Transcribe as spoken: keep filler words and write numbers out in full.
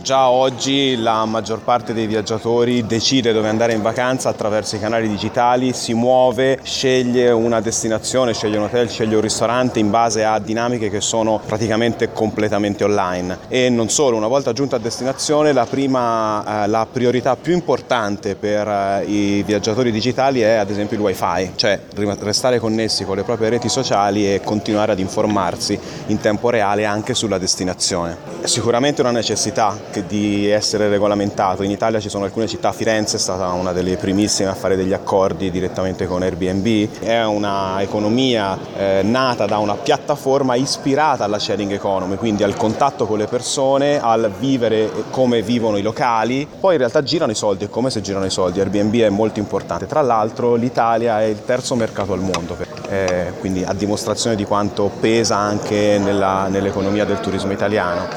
Già oggi la maggior parte dei viaggiatori decide dove andare in vacanza attraverso i canali digitali, si muove, sceglie una destinazione, sceglie un hotel, sceglie un ristorante in base a dinamiche che sono praticamente completamente online. E non solo, una volta giunta a destinazione la prima, eh, la priorità più importante per eh, i viaggiatori digitali è ad esempio il wifi, cioè restare connessi con le proprie reti sociali e continuare ad informarsi in tempo reale anche sulla destinazione. È sicuramente una necessità che di essere regolamentato. In Italia ci sono alcune città, Firenze è stata una delle primissime a fare degli accordi direttamente con Airbnb, è una economia eh, nata da una piattaforma ispirata alla sharing economy, quindi al contatto con le persone, al vivere come vivono i locali. Poi in realtà girano i soldi, è come se girano i soldi, Airbnb è molto importante. Tra l'altro l'Italia è il terzo mercato al mondo, eh, quindi a dimostrazione di quanto pesa anche nella, nell'economia del turismo italiano.